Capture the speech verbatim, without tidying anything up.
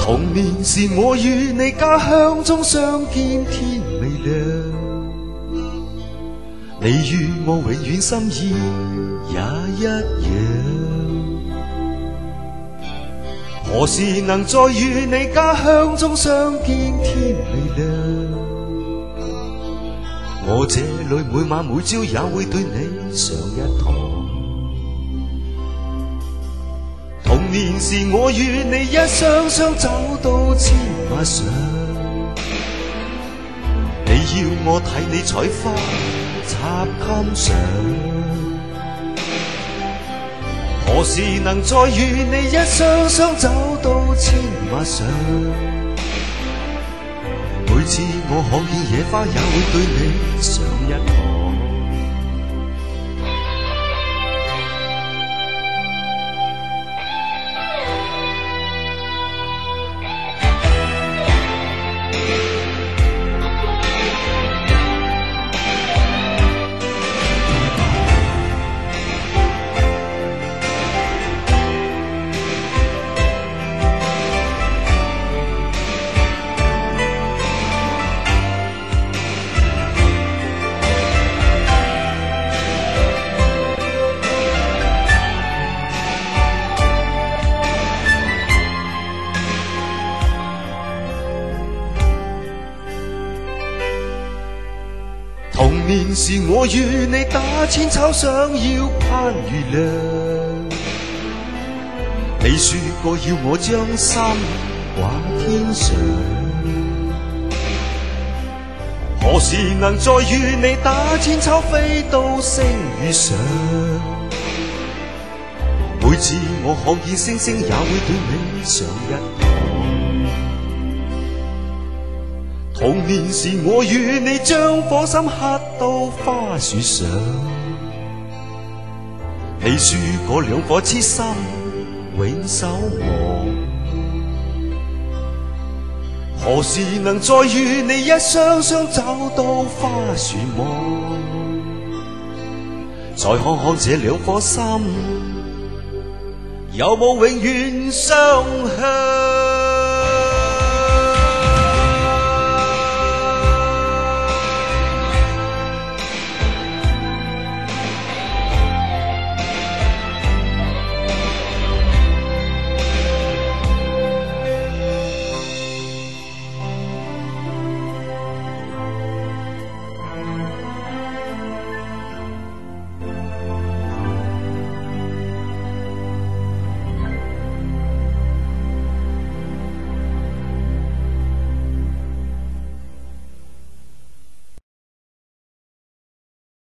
童年時我與你家鄉中相見天未亮，你與我永遠心意也一樣。何時能再與你家鄉中相見天未亮？我這裏每晚每朝也會對你上一堂。童年時我與你一雙雙走到千馬上，你要我替你採花插襟上。何時能再與你一雙雙走到千馬上？每次我看見野花也會對你上一堂。童年時我與你打千秋，想要攀月亮。你說過要我將心掛天上，何時能再與你打千秋，飛到星月上？每次我看見星星，也會對你上一堂。童年時我與你將火心刻到花樹上，你說過兩顆痴心永守望。何時能再與你一雙雙走到花樹望？再看看這兩顆心，有冇永遠相向？